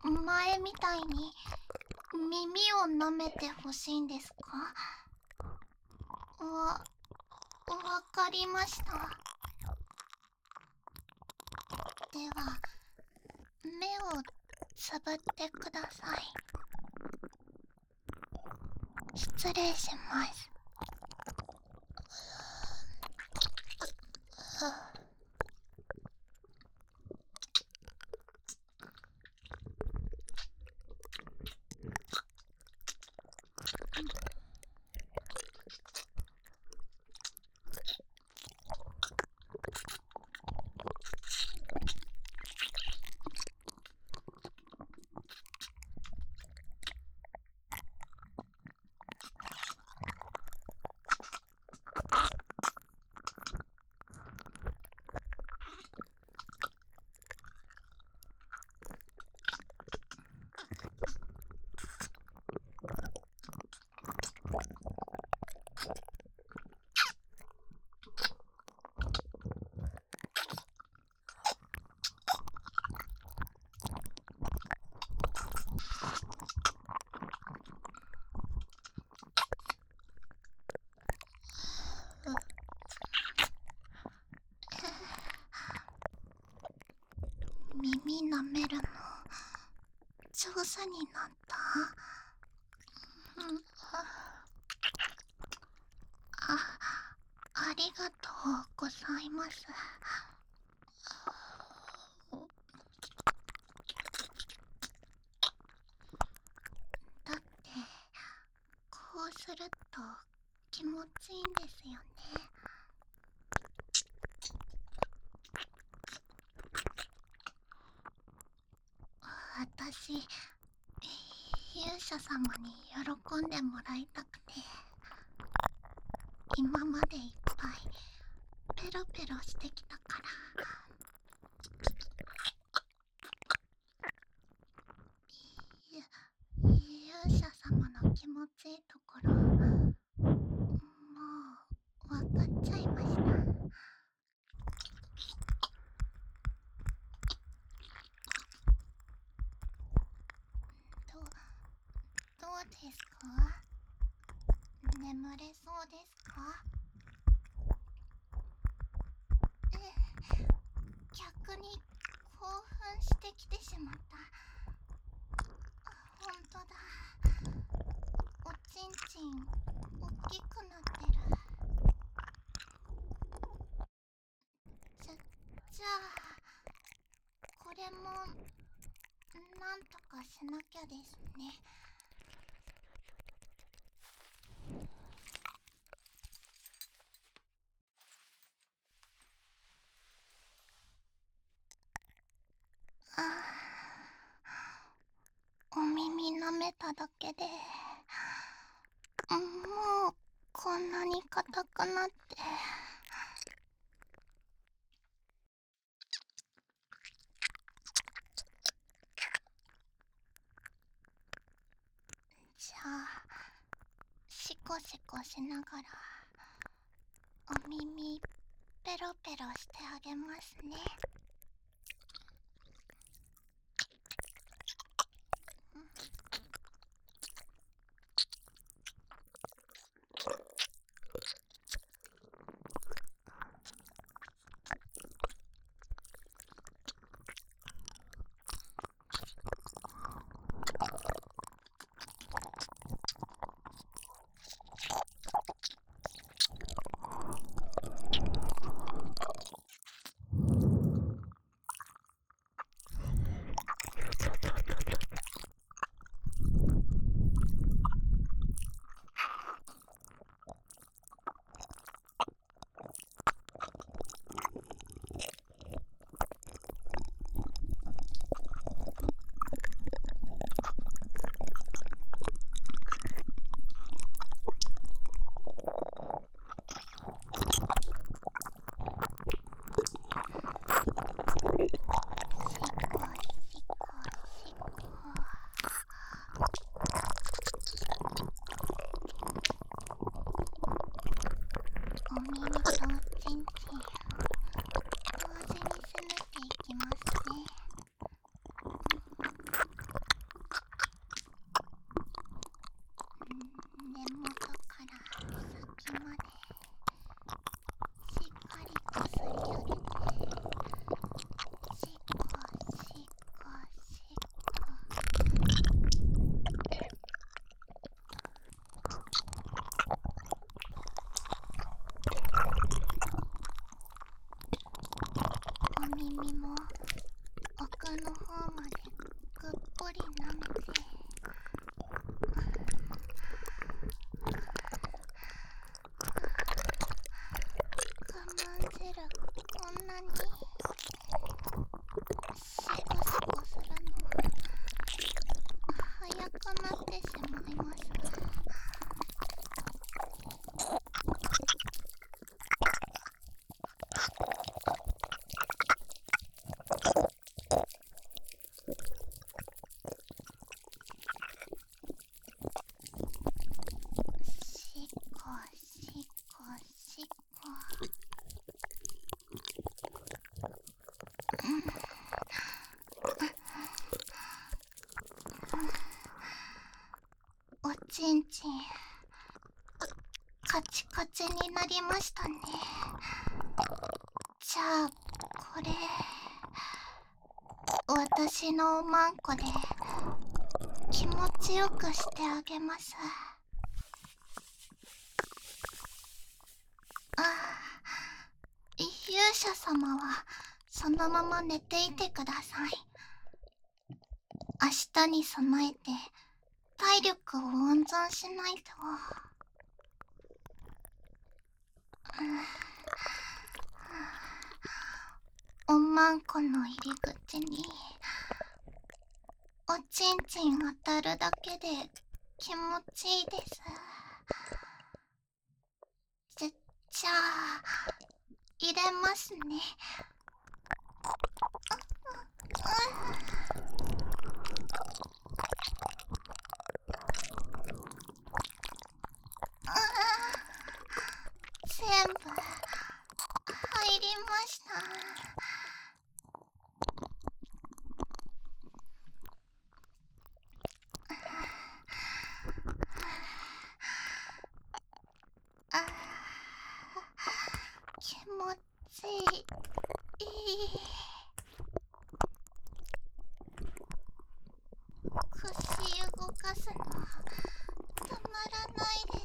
前みたいに耳を舐めてほしいんですか？わかりました。では目をつぶってください。失礼します。耳舐めるの上手になった？ありがとうございます。だってこうすると気持ちいいんですよね。私、勇者様に喜んでもらいたくて、今までいっぱいペロペロしてきたから。勇者様の気持ちいいところ、もうわかっちゃいました。どうですか？眠れそうですか？逆に興奮してきてしまった。ほんとだ。おちんちんおっきくなってる。じゃあこれもなんとかしなきゃですね。お耳舐めただけでもうこんなに硬くなって。じゃあシコシコしながらお耳ペロペロしてあげますね。お耳とおちんちん同時に攻めていきますね。 みも奥の方までぐっぽり舐めて、我慢汁こんなにシコシコするの早くなってしまいます。しこしこしこ。おちんちんカチカチになりましたね。じゃあこれ私のおまんこで気持ちよくしてあげます。ああ、勇者様はそのまま寝ていてください。明日に備えて体力を温存しないと。おまんこの入り口におちんちん当たるだけで気持ちいいです。じゃあ入れますね。全部入りました。気持ちいい。腰動かすのたまらないです。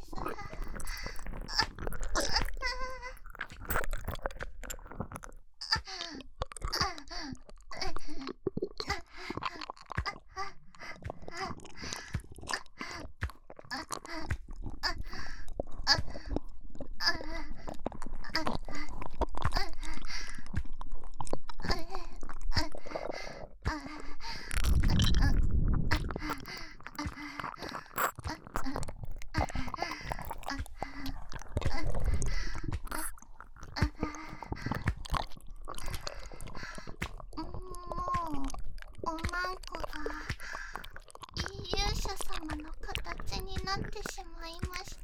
おまんこが勇者様の形になってしまいました。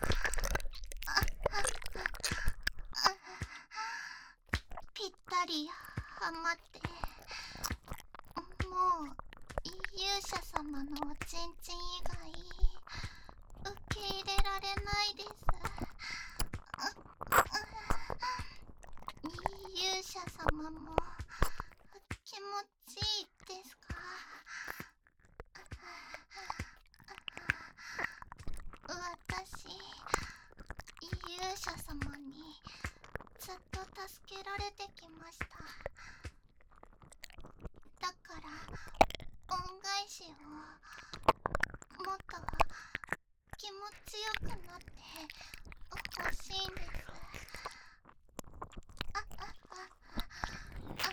ぴったりはまって、もう勇者様のおちんちん以外受け入れられないです。勇者様も気持ちいいですか？私、勇者様にずっと助けられてきました。だから恩返しをもっと気持ちよくなってほしいんです。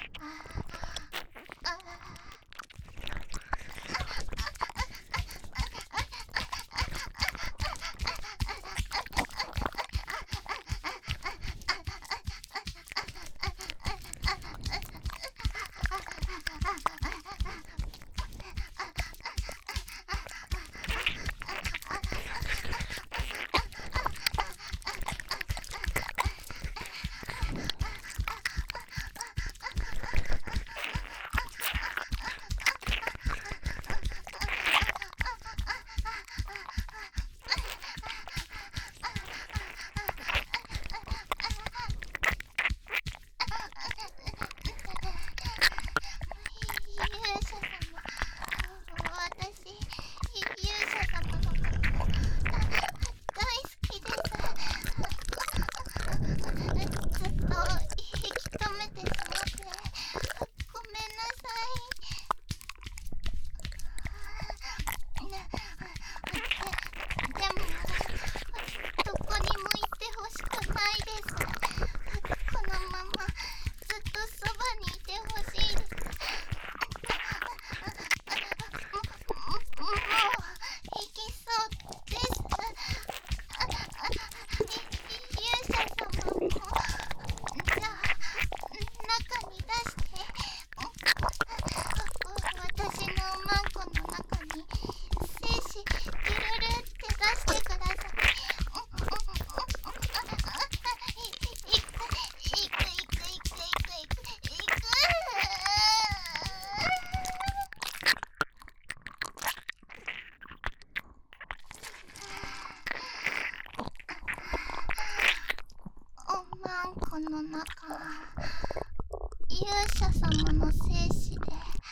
様の精子でいっ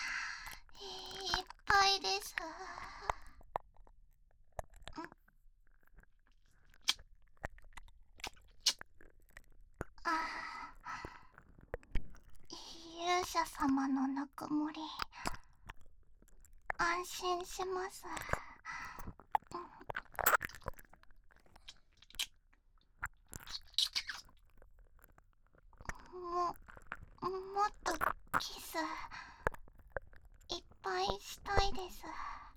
ぱいです。勇者様のぬくもり安心します。もっとキスいっぱいしたいです。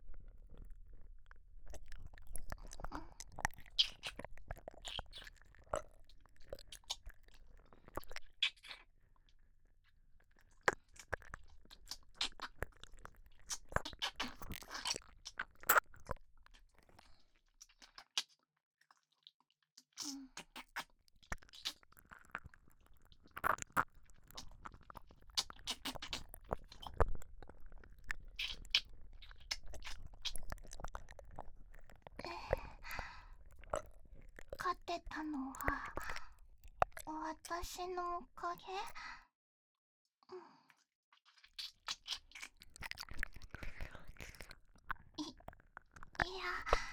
勝てたのは私のおかげ？いや、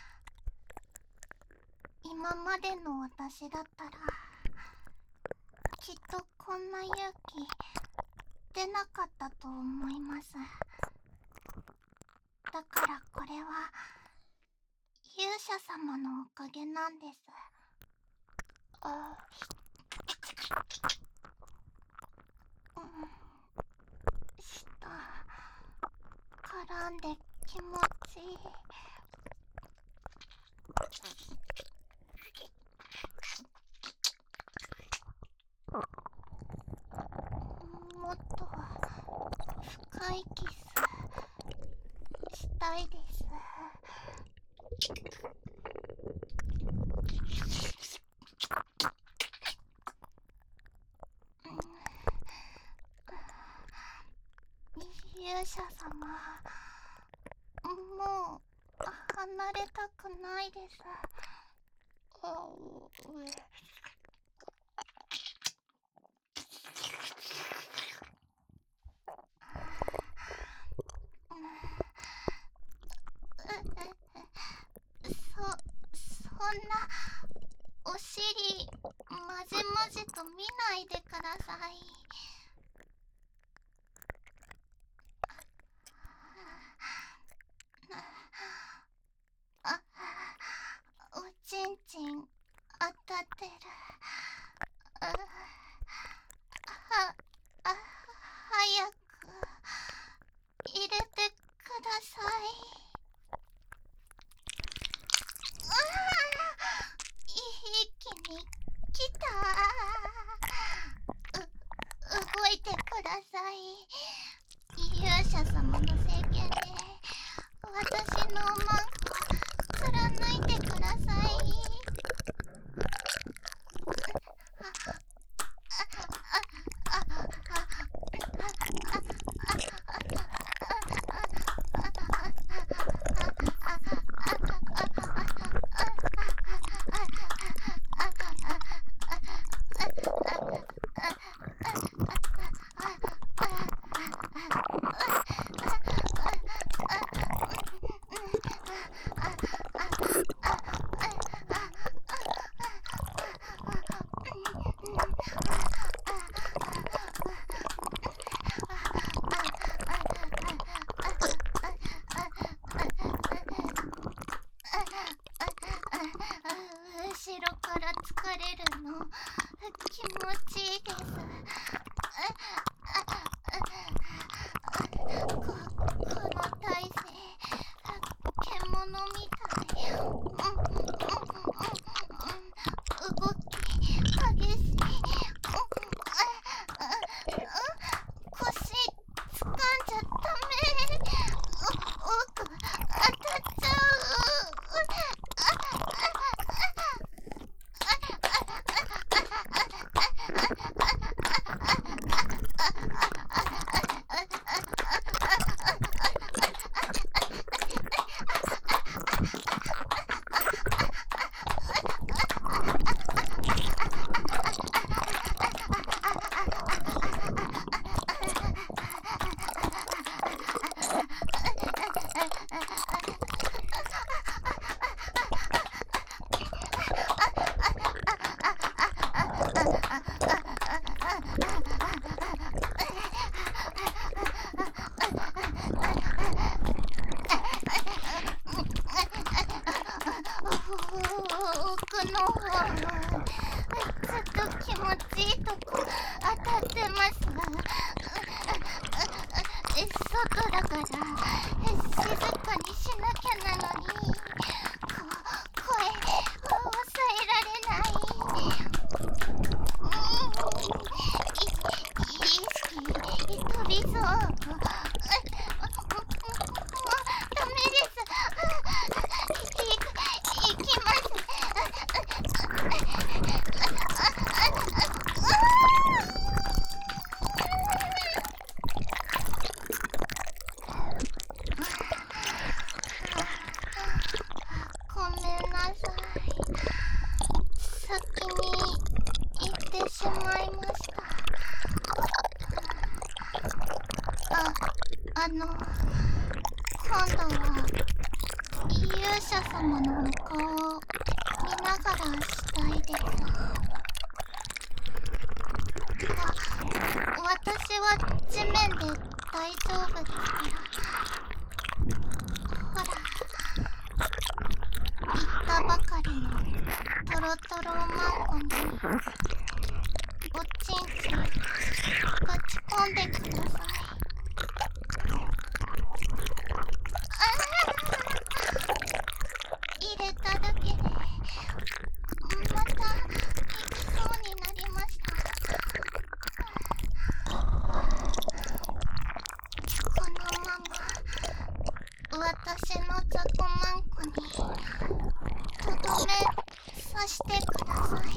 今までの私だったらきっとこんな勇気出なかったと思います。だからこれは勇者様のおかげなんです。舌絡んで気持ちいい。もっと深いキスしたいです。勇者様、もう離れたくないです。そんなお尻まじまじと見ないでください。おちんちん当たってる。早く入れてください。一気に来た。動いてください。勇者様の聖剣で私のおまんこ貫いてください。 です。ダメです。行きます。ごめんなさい。先に行ってしまいました。今度は勇者様のお顔を見ながらしたいです。私は地面で大丈夫ですから。ほら、言ったばかりのトロトロマンコにおちんちんぶち込んでください。入れただけでまた行きそうになりました。このまま私の雑魚マンコにとどめさしてください。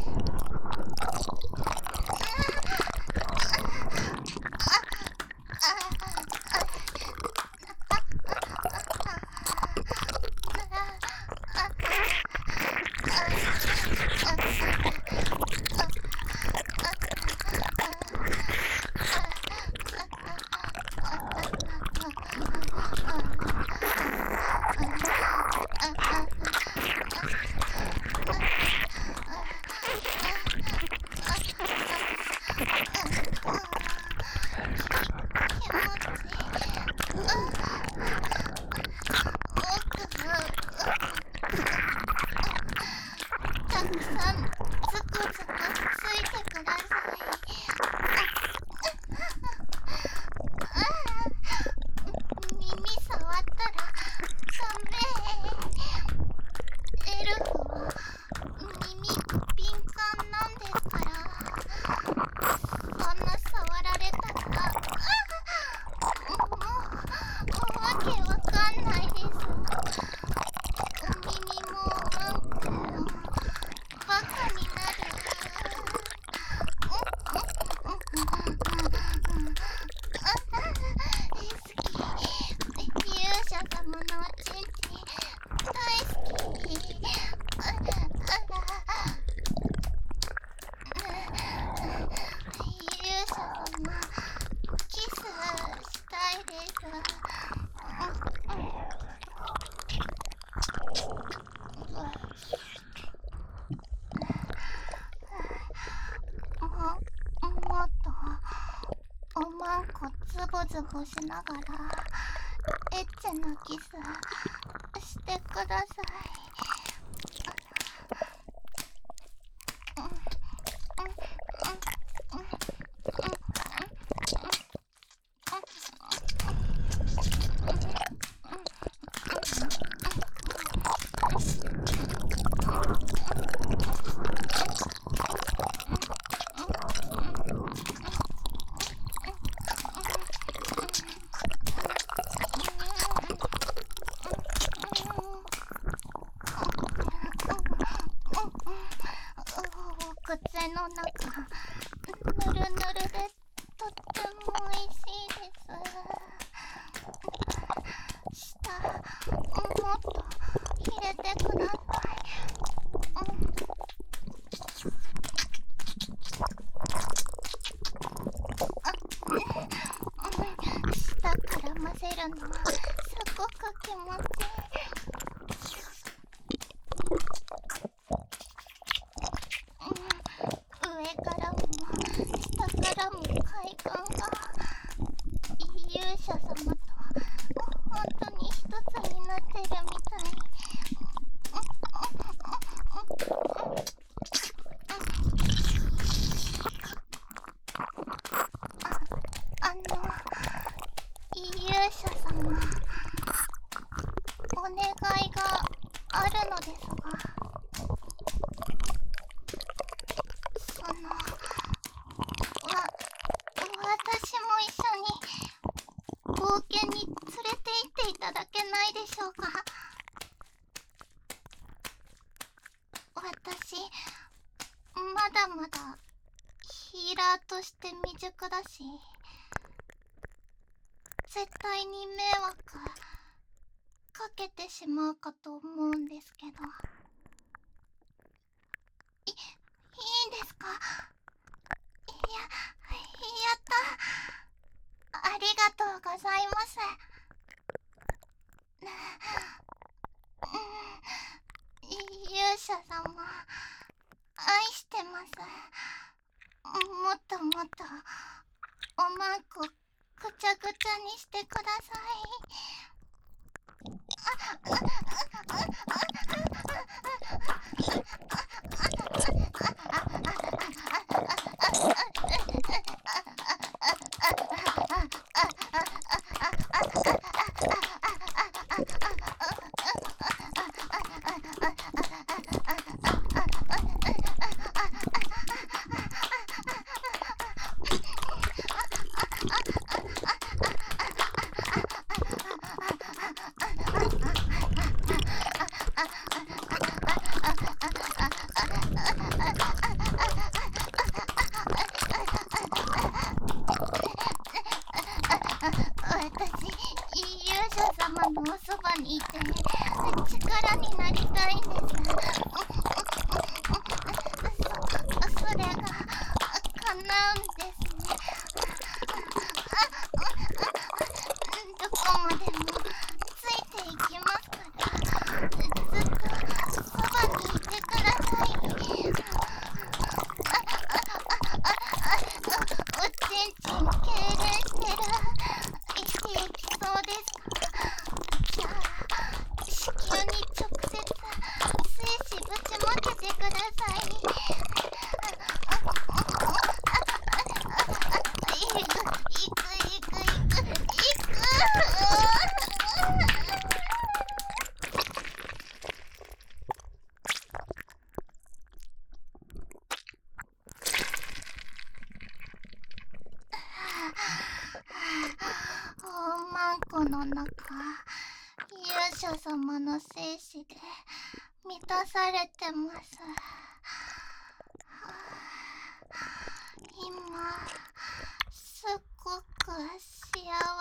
たくさんズコズコついてください。耳触ったらダメ。エルフは耳敏感なんですから。そんな触られたらもうわけわかんないです。お耳もうんこもバカになる。好き。勇者様のおちんちん大好き。勇者様キスしたいです。もっとおまんこズボズボしながらエッチなキスしてください。口の中ぬるぬるでとってもおいしいです。舌もっと入れてください。舌から混ぜるのはすごく気持ちいい。上からも下からも快感が。勇者様と本当に一つになってるみたい。勇者様、お願いがあるのですが。私も一緒に冒険に連れて行っていただけないでしょうか。私まだまだヒーラーとして未熟だし、絶対に迷惑かけてしまうかと思うんですけど、いいんですか？やった。ありがとうございます。勇者様、愛してます。もっともっとおまんこぐちゃぐちゃにしてくださ私、勇者様のおそばにいて力になりたいんです。それが叶うんですね。どこまでもついていきますから、ずっとそばにいてください。おちんちん痙攣してる。生きていきそうですか？じゃあ子宮に直接精子ぶちまけてください。おまんこの中、勇者様の精子で満たされてます。今すっごく幸